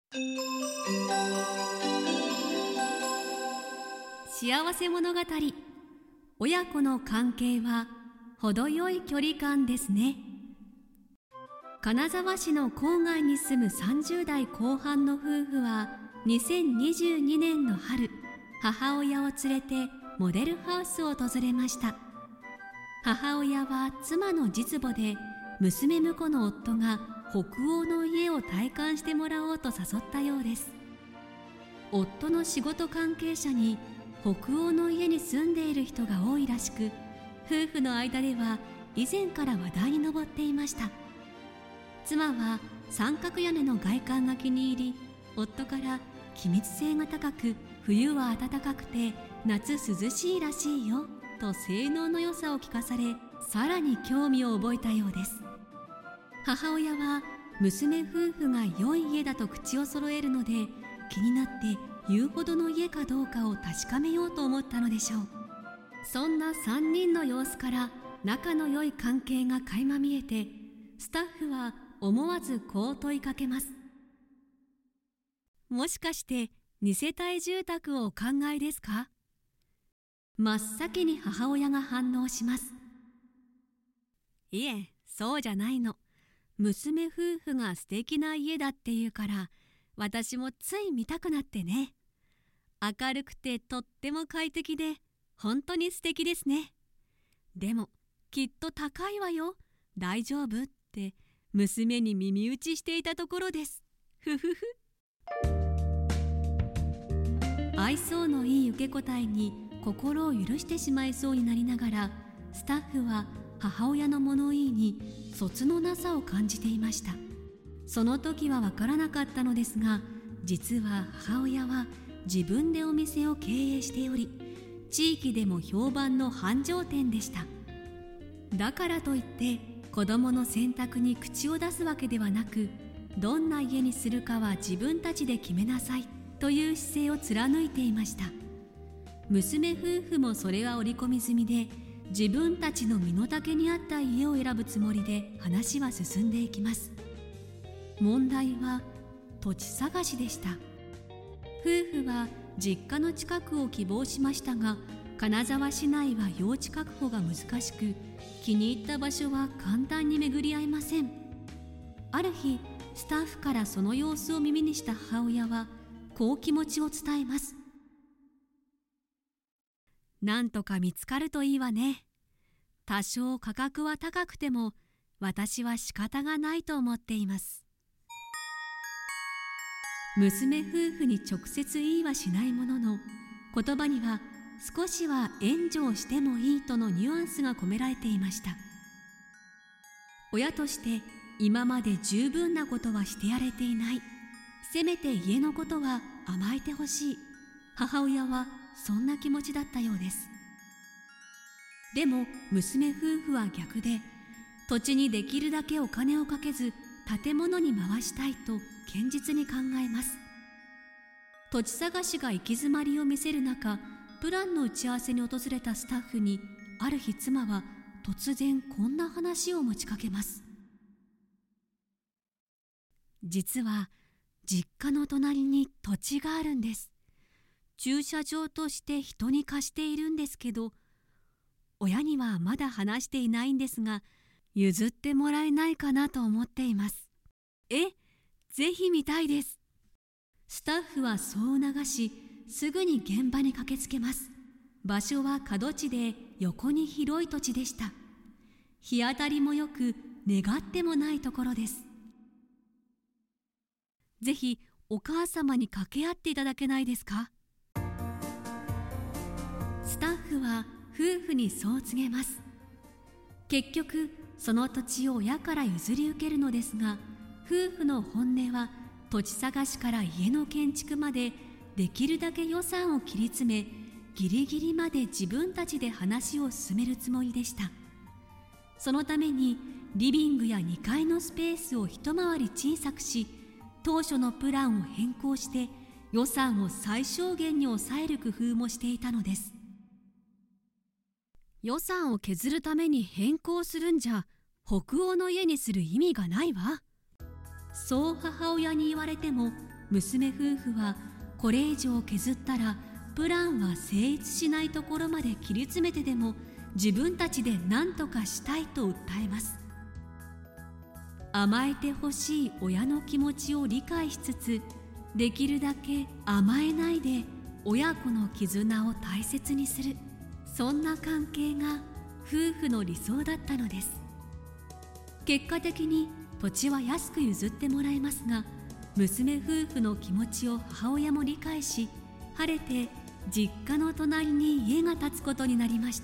幸せ物語。親子の関係は程よい距離感ですね。金沢市の郊外に住む30代後半の夫婦は2022年の春、母親を連れてモデルハウスを訪れました。母親は妻の実母で、娘婿の夫が北欧の家を体感してもらおうと誘ったようです。夫の仕事関係者に北欧の家に住んでいる人が多いらしく、夫婦の間では以前から話題に上っていました。妻は三角屋根の外観が気に入り、夫から気密性が高く、冬は暖かくて夏涼しいらしいよと性能の良さを聞かされ、さらに興味を覚えたようです。母親は娘夫婦が良い家だと口を揃えるので、気になって言うほどの家かどうかを確かめようと思ったのでしょう。そんな3人の様子から仲の良い関係が垣間見えて、スタッフは思わずこう問いかけます。もしかして2世帯住宅をお考えですか？真っ先に母親が反応します。いえ、そうじゃないの。娘夫婦が素敵な家だっていうから、私もつい見たくなってね。明るくてとっても快適で、本当に素敵ですね。でもきっと高いわよ、大丈夫って娘に耳打ちしていたところです。ふふふ。愛想のいい受け答えに心を許してしまいそうになりながら、スタッフは母親の物言いにそつのなさを感じていました。その時はわからなかったのですが、実は母親は自分でお店を経営しており、地域でも評判の繁盛店でした。だからといって子供の選択に口を出すわけではなく、どんな家にするかは自分たちで決めなさいという姿勢を貫いていました。娘夫婦もそれは織り込み済みで、自分たちの身の丈に合った家を選ぶつもりで話は進んでいきます。問題は土地探しでした。夫婦は実家の近くを希望しましたが、金沢市内は用地確保が難しく、気に入った場所は簡単に巡り合えません。ある日、スタッフからその様子を耳にした母親はこう気持ちを伝えます。なんとか見つかるといいわね。多少価格は高くても私は仕方がないと思っています。娘夫婦に直接言いはしないものの、言葉には少しは援助をしてもいいとのニュアンスが込められていました。親として今まで十分なことはしてやれていない、せめて家のことは甘えてほしい、母親はそんな気持ちだったようです。でも娘夫婦は逆で、土地にできるだけお金をかけず建物に回したいと堅実に考えます。土地探しが行き詰まりを見せる中、プランの打ち合わせに訪れたスタッフに、ある日妻は突然こんな話を持ちかけます。実は実家の隣に土地があるんです。駐車場として人に貸しているんですけど、親にはまだ話していないんですが、譲ってもらえないかなと思っています。ぜひ見たいです。スタッフはそう促し、すぐに現場に駆けつけます。場所は角地で横に広い土地でした。日当たりもよく、願ってもないところです。ぜひお母様に掛け合っていただけないですか？スタッフは夫婦にそう告げます。結局その土地を親から譲り受けるのですが、夫婦の本音は土地探しから家の建築まで、できるだけ予算を切り詰め、ギリギリまで自分たちで話を進めるつもりでした。そのためにリビングや2階のスペースを一回り小さくし、当初のプランを変更して予算を最小限に抑える工夫もしていたのです。予算を削るために変更するんじゃ、北欧の家にする意味がないわ。そう母親に言われても、 娘夫婦はこれ以上削ったらプランは成立しないところまで切り詰めてでも自分たちで何とかしたいと訴えます。甘えてほしい親の気持ちを理解しつつ、できるだけ甘えないで親子の絆を大切にする、そんな関係が夫婦の理想だったのです。結果的に土地は安く譲ってもらえますが、娘夫婦の気持ちを母親も理解し、晴れて実家の隣に家が建つことになりました。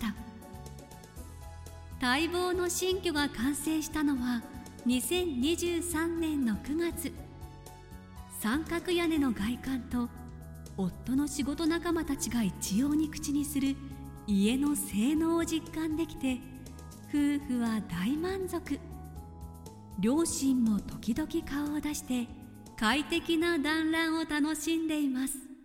待望の新居が完成したのは2023年の9月。三角屋根の外観と夫の仕事仲間たちが一様に口にする家の性能を実感できて、夫婦は大満足。両親も時々顔を出して快適な団らんを楽しんでいます。